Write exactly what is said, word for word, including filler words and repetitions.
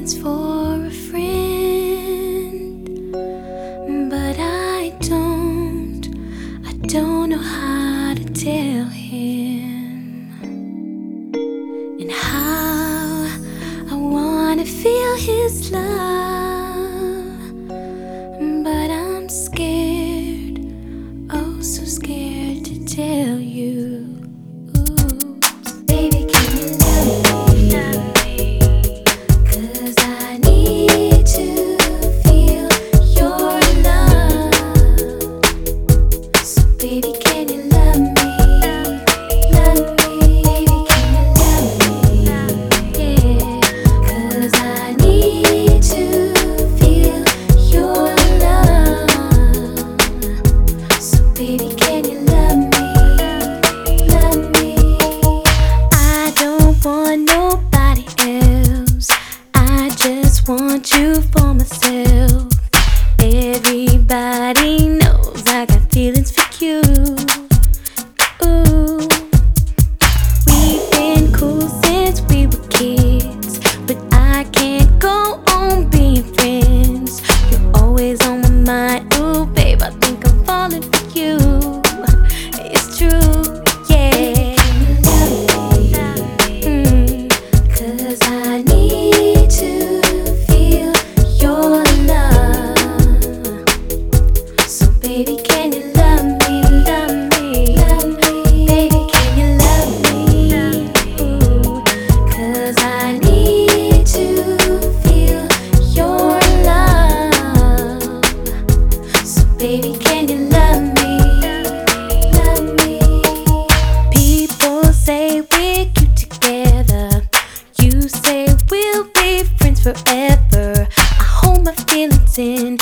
feelings for a friend, but I don't, I don't know how to tell him, and how I wanna feel his love, but I'm scared, oh so scared to tell you. Want you for myself. Everybody knows I got feelings for you. Ooh, we've been cool since we were kids, but I can't go on being friends. You're always on my mind. Ooh, babe, I think I'm falling for you. It's true, yeah. Mm, 'cause I need to baby, can you love me? Love me, love me. Baby, can you love me? Ooh, 'cause I need to feel your love. So baby, can you love me? Love me. People say we're cute together. You say we'll be friends forever. I hold my feelings in,